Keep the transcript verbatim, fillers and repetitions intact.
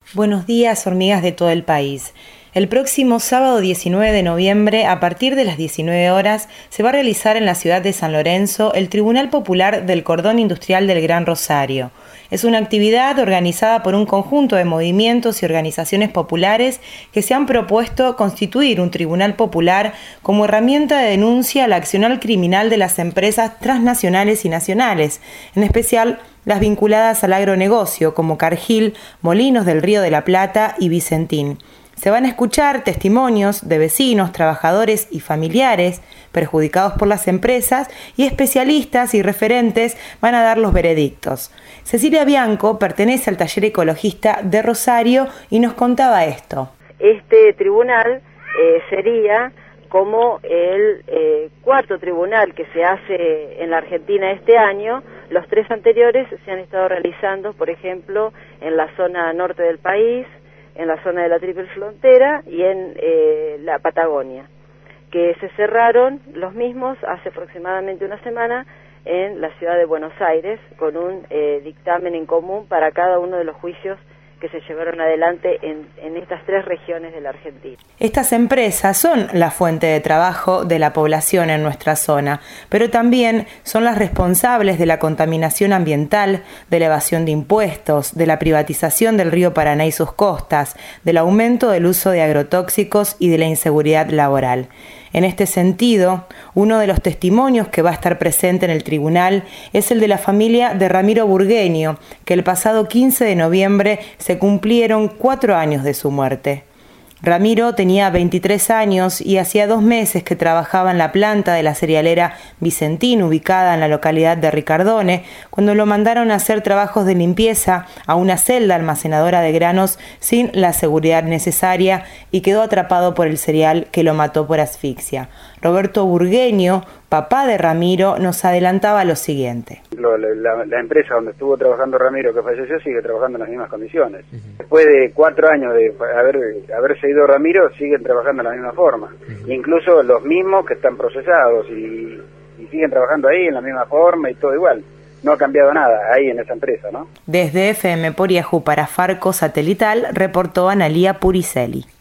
Buenos días, hormigas de todo el país. El próximo sábado diecinueve de noviembre, a partir de las diecinueve horas, se va a realizar en la ciudad de San Lorenzo el Tribunal Popular del Cordón Industrial del Gran Rosario. Es una actividad organizada por un conjunto de movimientos y organizaciones populares que se han propuesto constituir un tribunal popular como herramienta de denuncia al accionar criminal de las empresas transnacionales y nacionales, en especial las vinculadas al agronegocio, como Cargill, Molinos del Río de la Plata y Vicentín. Se van a escuchar testimonios de vecinos, trabajadores y familiares perjudicados por las empresas, y especialistas y referentes van a dar los veredictos. Cecilia Bianco pertenece al taller ecologista de Rosario y nos contaba esto. Este tribunal eh, sería como el eh, cuarto tribunal que se hace en la Argentina este año. Los tres anteriores se han estado realizando, por ejemplo, en la zona norte del país, en la zona de la Triple Frontera y en eh, la Patagonia, que se cerraron los mismos hace aproximadamente una semana en la ciudad de Buenos Aires, con un eh, dictamen en común para cada uno de los juicios que se llevaron adelante en, en estas tres regiones de la Argentina. Estas empresas son la fuente de trabajo de la población en nuestra zona, pero también son las responsables de la contaminación ambiental, de la evasión de impuestos, de la privatización del río Paraná y sus costas, del aumento del uso de agrotóxicos y de la inseguridad laboral. En este sentido, uno de los testimonios que va a estar presente en el tribunal es el de la familia de Ramiro Burgueño, que el pasado quince de noviembre se cumplieron cuatro años de su muerte. Ramiro tenía veintitrés años y hacía dos meses que trabajaba en la planta de la cerealera Vicentín, ubicada en la localidad de Ricardone, cuando lo mandaron a hacer trabajos de limpieza a una celda almacenadora de granos sin la seguridad necesaria y quedó atrapado por el cereal que lo mató por asfixia. Roberto Burgueño, papá de Ramiro, nos adelantaba lo siguiente. La, la, la empresa donde estuvo trabajando Ramiro, que falleció, sigue trabajando en las mismas condiciones. Uh-huh. Después de cuatro años de haber haberse ido Ramiro, siguen trabajando de la misma forma. Uh-huh. Incluso los mismos que están procesados y, y siguen trabajando ahí en la misma forma y todo igual. No ha cambiado nada ahí en esa empresa, ¿no? Desde F M por Yahoo para Farco Satelital, reportó Analía Puricelli.